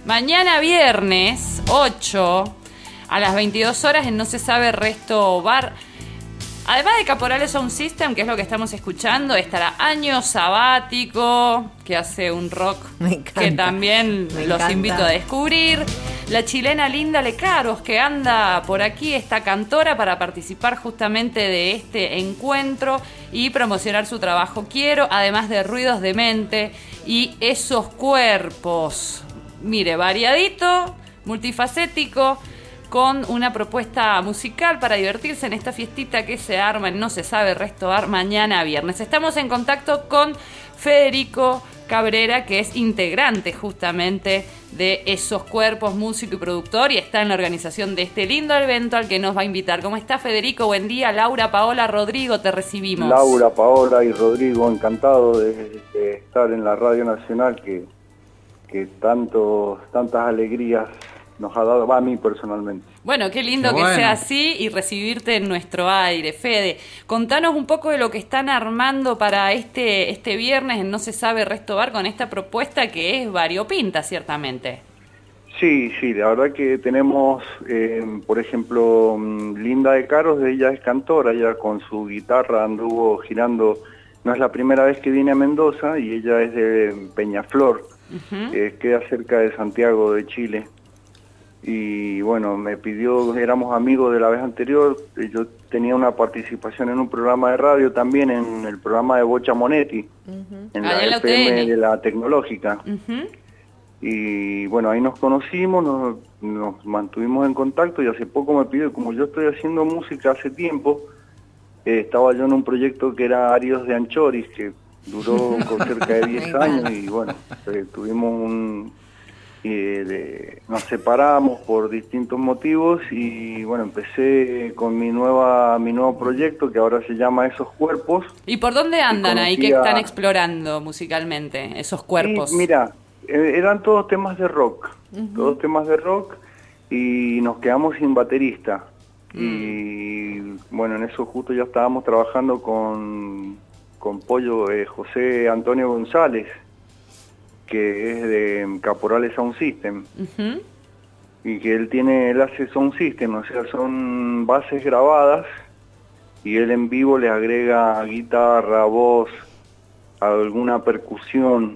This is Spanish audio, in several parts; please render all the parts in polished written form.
Mañana viernes 8 a las 22 horas en No Se Sabe Resto Bar. Además de Caporales Sound System, que es lo que estamos escuchando, estará Año Sabático, que hace un rock que también los invito a descubrir. La chilena Linda Lecaros, que anda por aquí, esta cantora, para participar justamente de este encuentro y promocionar su trabajo Quiero, además de Ruidos de Mente y Esos Cuerpos. Mire, variadito, multifacético, con una propuesta musical para divertirse en esta fiestita que se arma en No Se Sabe Resto Bar mañana viernes. Estamos en contacto con Federico Cabrera, que es integrante justamente de Esos Cuerpos, músico y productor, y está en la organización de este lindo evento al que nos va a invitar. ¿Cómo está, Federico? Buen día. Laura, Paola, Rodrigo, te recibimos. Laura, Paola y Rodrigo, encantado de estar en la Radio Nacional que tantas alegrías nos ha dado a mí personalmente. Bueno, qué lindo que sea así y recibirte en nuestro aire. Fede, contanos un poco de lo que están armando para este viernes en No Se Sabe Resto Bar con esta propuesta que es variopinta, ciertamente. Sí, la verdad que tenemos, por ejemplo, Linda Lecaros, ella es cantora, ella con su guitarra anduvo girando, no es la primera vez que viene a Mendoza, y ella es de Peñaflor, queda cerca de Santiago de Chile. Y bueno, me pidió, éramos amigos de la vez anterior, yo tenía una participación en un programa de radio también, en el programa de Bocha Monetti, en la FM de la Tecnológica. Y bueno, ahí nos conocimos, nos mantuvimos en contacto, y hace poco me pidió, como yo estoy haciendo música hace tiempo, estaba yo en un proyecto que era Arios de Anchoris, que duró cerca de 10 años, y bueno, tuvimos nos separamos por distintos motivos, y bueno, empecé con mi nuevo proyecto que ahora se llama Esos Cuerpos. ¿Y por dónde andan ahí? ¿Qué están explorando musicalmente, Esos Cuerpos? Y mira, eran todos temas de rock, todos temas de rock, y nos quedamos sin baterista. Y bueno, en eso justo ya estábamos trabajando con Pollo, José Antonio González, que es de Caporales Sound System, y que él hace Sound System, o sea, son bases grabadas, y él en vivo le agrega guitarra, voz, alguna percusión,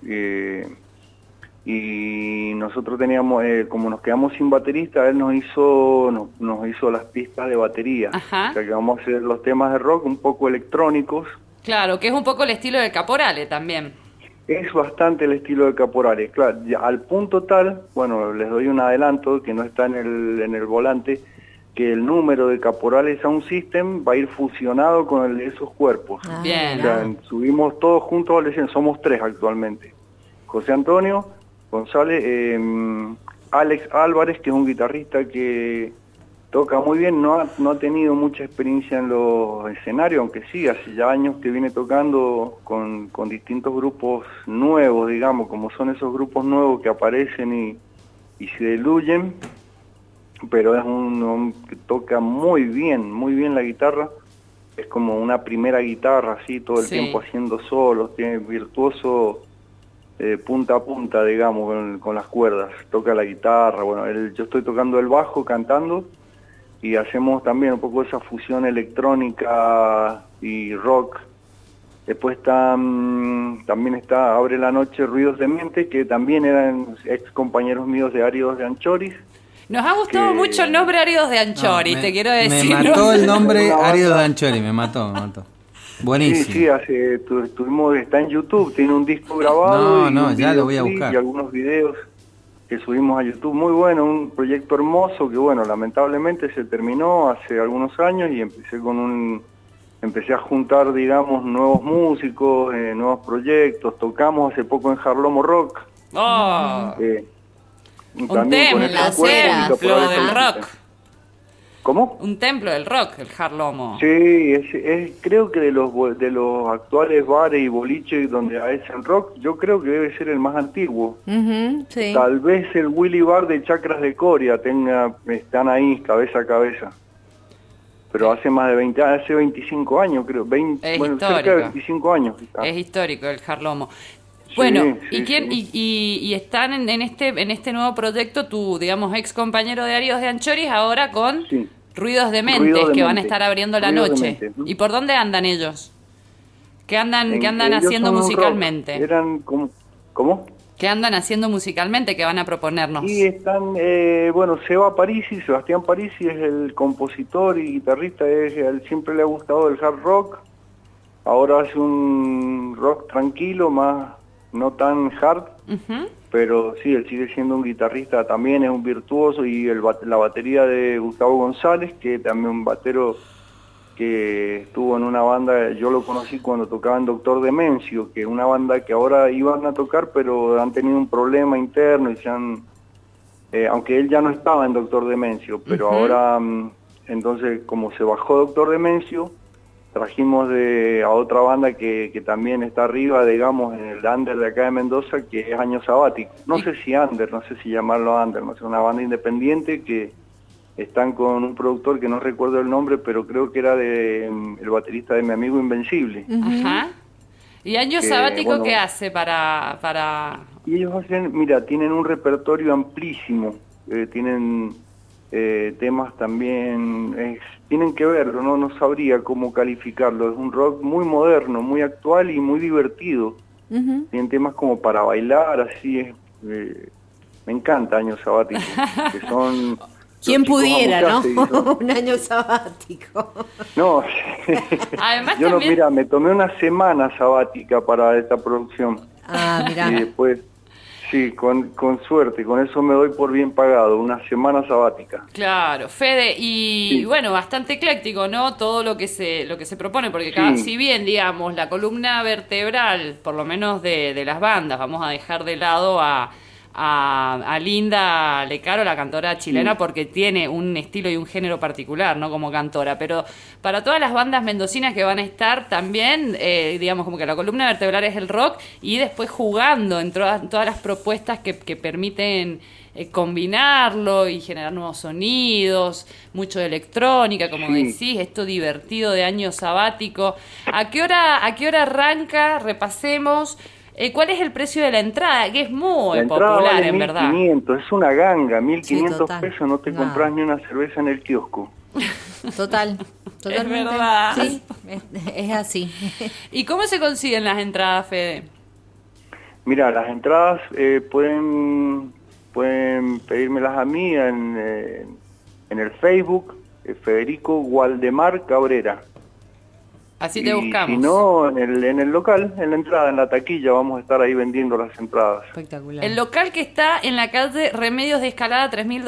y nosotros teníamos, como nos quedamos sin baterista, él nos hizo las pistas de batería. O sea que vamos a hacer los temas de rock un poco electrónicos. Claro, que es un poco el estilo de Caporale también. Es bastante el estilo de Caporales, claro, ya al punto tal, bueno, les doy un adelanto que no está en el volante, que el número de Caporales Sound System va a ir fusionado con el de Esos Cuerpos. Bien. O sea, subimos todos juntos al escenario, somos 3 actualmente. José Antonio González, Alex Álvarez, que es un guitarrista que toca muy bien, no ha tenido mucha experiencia en los escenarios, aunque sí, hace ya años que viene tocando con distintos grupos nuevos, digamos, como son esos grupos nuevos que aparecen y se diluyen, pero es un que toca muy bien la guitarra, es como una primera guitarra, así, todo el tiempo haciendo solos, tiene virtuoso punta a punta, digamos, con las cuerdas, toca la guitarra, bueno, yo estoy tocando el bajo, cantando, y hacemos también un poco esa fusión electrónica y rock. Después también está Abre la Noche, Ruidos de Mente, que también eran ex compañeros míos de Arios de Anchoris. Nos ha gustado mucho el nombre Arios de Anchoris, te quiero decir. Me mató el nombre Arios de Anchoris, me mató. Buenísimo. Sí, está en YouTube, tiene un disco grabado. Ya lo voy a buscar. Y algunos videos que subimos a YouTube, muy bueno, un proyecto hermoso que bueno, lamentablemente se terminó hace algunos años, y empecé a juntar, digamos, nuevos músicos, nuevos proyectos, tocamos hace poco en Harlomo Rock. Un templo del rock. ¿Cómo? Un templo del rock, el Harlomo. Sí, creo que de los actuales bares y boliches donde hacen rock, yo creo que debe ser el más antiguo. Sí. Tal vez el Willy Bar de Chacras de Coria están ahí cabeza a cabeza. Pero hace más de hace 25 años creo, cerca de 25 años. Es histórico el Harlomo. Bueno, sí, ¿y quién sí. y están en este nuevo proyecto tu, digamos, ex compañero de Arios de Anchoris ahora con Sí. Ruidos de Ruido Mentes, de que van a mente. estar abriendo la Ruido de noche? mente. ¿Y por dónde andan ellos? ¿Qué andan Ellos haciendo son un rock. musicalmente? Eran como... ¿Cómo? ¿Qué andan haciendo musicalmente que van a Y proponernos? están, bueno, Sebastián Parisi es el compositor y guitarrista, él siempre le ha gustado el hard rock, ahora hace un rock tranquilo, más no tan hard, Ujú. pero sí, él sigue siendo un guitarrista, también es un virtuoso, y la batería de Gustavo González, que también un batero que estuvo en una banda, yo lo conocí cuando tocaba en Doctor Demencio, que es una banda que ahora iban a tocar, pero han tenido un problema interno y aunque él ya no estaba en Doctor Demencio, pero Ujú. ahora, entonces, como se bajó Doctor Demencio, trajimos a otra banda que también está arriba, digamos, en el under de acá de Mendoza, que es Año Sabático. No Y- sé si under, no sé si llamarlo under, no sé, una banda independiente que están con un productor que no recuerdo el nombre, pero creo que era el baterista de Mi Amigo Invencible. Ajá. ¿Y año Que, sabático qué bueno, hace para... y ellos mira, tienen un repertorio amplísimo, tienen temas también, tienen que verlo, no sabría cómo calificarlo, es un rock muy moderno, muy actual y muy divertido. Tienen temas como para bailar, así es, me encanta Año Sabático, que son... ¿Quién los chicos pudiera, no? Amuchase, y son- Un año sabático. No, Además yo no, también... mira, me tomé una semana sabática para esta producción. Ah, mirá. Y después, sí, con suerte, con eso me doy por bien pagado, una semana sabática. Claro, Fede, y Sí. bueno, bastante ecléctico, ¿no? Todo lo que se propone, porque Sí. si bien, digamos, la columna vertebral, por lo menos de las bandas, vamos a dejar de lado a Linda Lecaro, la cantora chilena, Sí. porque tiene un estilo y un género particular, ¿no? Como cantora, pero para todas las bandas mendocinas que van a estar también, digamos, como que la columna vertebral es el rock, y después jugando en todas las propuestas que permiten combinarlo y generar nuevos sonidos, mucho de electrónica, como Sí. decís, esto divertido de año sabático. ¿A qué hora arranca? Repasemos. ¿Cuál es el precio de la entrada? Que es muy La entrada popular, vale en verdad. 1.500, es una ganga, 1.500 total. pesos, no te No. compras ni una cerveza en el kiosco. Total. Totalmente. verdad. Sí, es así. ¿Y cómo se consiguen las entradas, Fede? Mira, las entradas pueden pedírmelas a mí en el Facebook, Federico Waldemar Cabrera. Así te Y buscamos. si no, en el local, en la entrada, en la taquilla, vamos a estar ahí vendiendo las entradas. Espectacular. El local que está en la calle Remedios de Escalada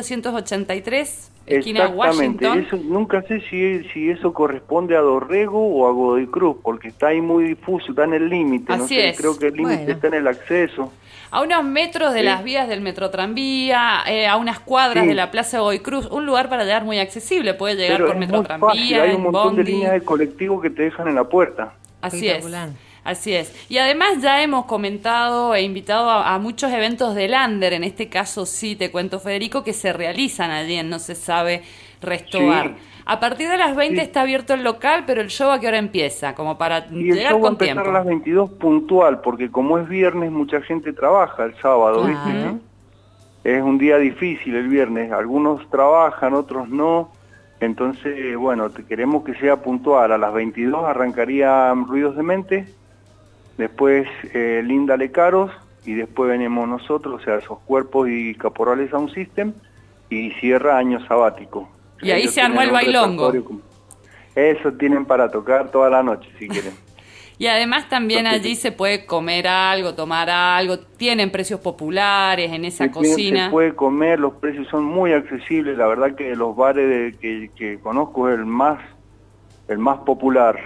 3283, esquina Exactamente, Washington. eso, nunca sé si eso corresponde a Dorrego o a Godoy Cruz, porque está ahí muy difuso, está en el límite, no Así sé, es. creo que el límite Bueno. está en el acceso. A unos metros de Sí. las vías del Metro Tranvía, a unas cuadras Sí. de la Plaza Godoy Cruz, un lugar para llegar muy accesible, puede llegar Pero por es Metro muy fácil, Tranvía, hay un en montón de bondi. líneas de colectivo que te dejan en la puerta. Así es, Espectacular. así es. Y además ya hemos comentado e invitado a muchos eventos del Under, en este caso sí, te cuento, Federico, que se realizan allí en No Se Sabe Restobar. Sí. A partir de las 20 Sí. está abierto el local, pero el show ¿a qué hora empieza? Como para Y el llegar show va a con empezar tiempo. a las 22 puntual, porque como es viernes, mucha gente trabaja el sábado, Claro. ¿viste? Es un día difícil el viernes, algunos trabajan, otros no, entonces, bueno, queremos que sea puntual, a las 22 arrancaría Ruidos de Mente, después Linda Lecaros, y después venimos nosotros, o sea, esos cuerpos y Caporales Sound System, y cierra Año Sabático. Y ahí Ellos se armó tienen el un bailongo. repertorio Eso tienen para tocar toda la noche, si quieren. Y además también allí se puede comer algo, tomar algo, tienen precios populares en esa cocina. Se puede comer, los precios son muy accesibles, la verdad que de los bares que conozco es el más popular.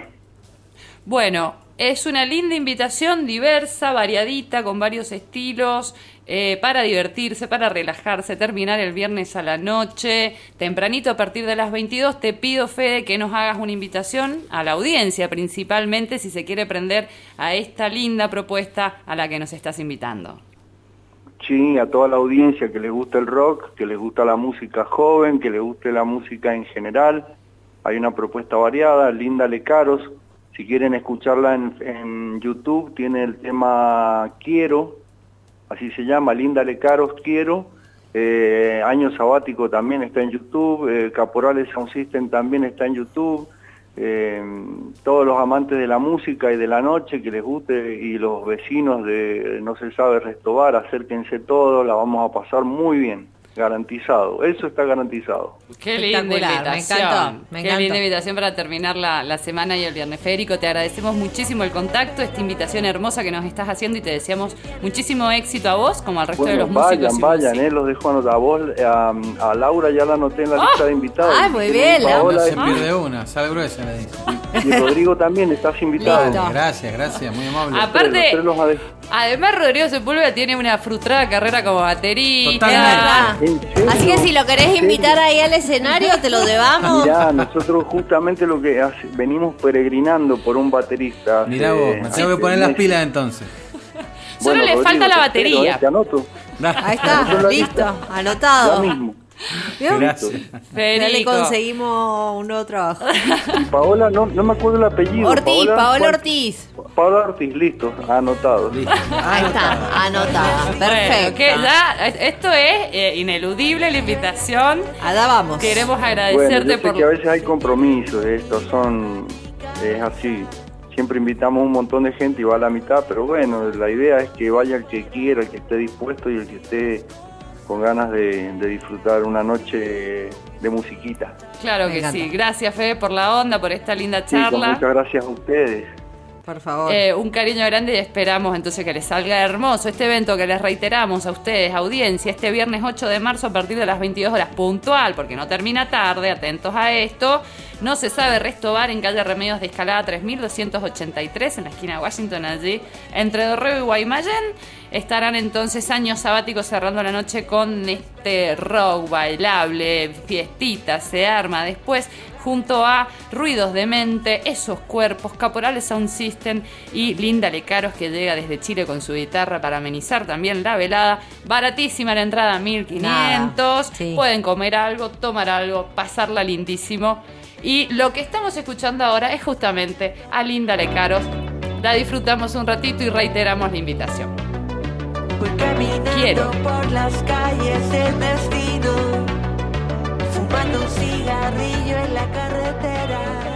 Bueno, es una linda invitación, diversa, variadita, con varios estilos, para divertirse, para relajarse, terminar el viernes a la noche, tempranito a partir de las 22. Te pido, Fede, que nos hagas una invitación a la audiencia, principalmente, si se quiere prender a esta linda propuesta a la que nos estás invitando. Sí, a toda la audiencia que les gusta el rock, que les gusta la música joven, que les guste la música en general. Hay una propuesta variada, Linda Lecaros, Si quieren escucharla en YouTube, tiene el tema Quiero, así se llama, Linda Lecaros, Quiero. Año Sabático también está en YouTube, Caporales Sound System también está en YouTube. Todos los amantes de la música y de la noche que les guste, y los vecinos de No se sabe Restobar, acérquense todos, la vamos a pasar muy bien, garantizado, eso está garantizado. Qué linda invitación, me qué encantó. linda invitación para terminar la semana y el viernes. Federico, te agradecemos muchísimo el contacto, esta invitación hermosa que nos estás haciendo, y te deseamos muchísimo éxito a vos como al resto de los músicos. Vayan, los dejo anotar. A vos, a Laura ya la anoté en la lista de invitados. Ay, muy bien, No Paola se pierde una, sale gruesa, le dice. y Rodrigo también, estás invitado. Listo. Gracias, muy amable. Aparte, Los tres los además Rodrigo Sepúlveda tiene una frustrada carrera como baterista. Totalmente. ¿Verdad? Así que si lo querés invitar ahí al escenario, te lo llevamos. Mirá, nosotros justamente lo que venimos peregrinando por un baterista. Mirá vos, me tengo que poner las pilas entonces. Solo le Rodrigo, falta la te batería. espero, te anoto. Ahí está, Anoto la listo, lista. anotado. Ya mismo. ¿Vio? Gracias. Ya le Federico. conseguimos un nuevo trabajo. Y Paola, no me acuerdo el apellido. Ortiz, Paola ¿cuál? Ortiz. Paola Ortiz, listo, anotado. Listo. Ahí está, anotada. Bueno, Perfecto. que ya, esto es ineludible la invitación. Allá vamos. Queremos Bueno, agradecerte yo sé por... que a veces hay compromisos, es así. Siempre invitamos un montón de gente y va a la mitad, pero bueno, la idea es que vaya el que quiera, el que esté dispuesto y el que esté con ganas de disfrutar una noche de musiquita. Claro Me que encanta. sí. Gracias, Fede, por la onda, por esta linda Sí, con charla. muchas gracias a ustedes. Por favor. Un cariño grande y esperamos entonces que les salga hermoso este evento que les reiteramos a ustedes, audiencia, este viernes 8 de marzo a partir de las 22 horas puntual, porque no termina tarde, atentos a esto. No se sabe Restobar en calle Remedios de Escalada 3283 en la esquina de Washington, allí entre Dorrego y Guaymallén. Estarán entonces Año Sabático cerrando la noche con este rock bailable, fiestita, se arma después junto a Ruidos de Mente, Esos Cuerpos, Caporales Sound System y Linda Lecaros, que llega desde Chile con su guitarra para amenizar también la velada. Baratísima la entrada, 1500. Nada, sí. Pueden comer algo, tomar algo, pasarla lindísimo. Y lo que estamos escuchando ahora es justamente a Linda Lecaros. La disfrutamos un ratito y reiteramos la invitación. Voy caminando Quiero. por las calles del destino, fumando un cigarrillo en la carretera.